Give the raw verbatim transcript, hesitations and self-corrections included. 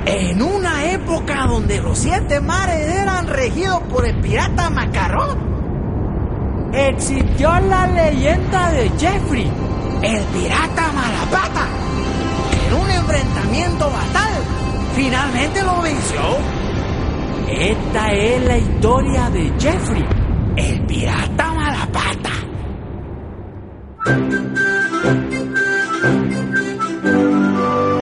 En una época donde los siete mares eran regidos por el pirata Macarrón, existió la leyenda de Jeffrey, el pirata Malapata, que en un enfrentamiento fatal finalmente lo venció. Esta es la historia de Jeffrey, el pirata Malapata.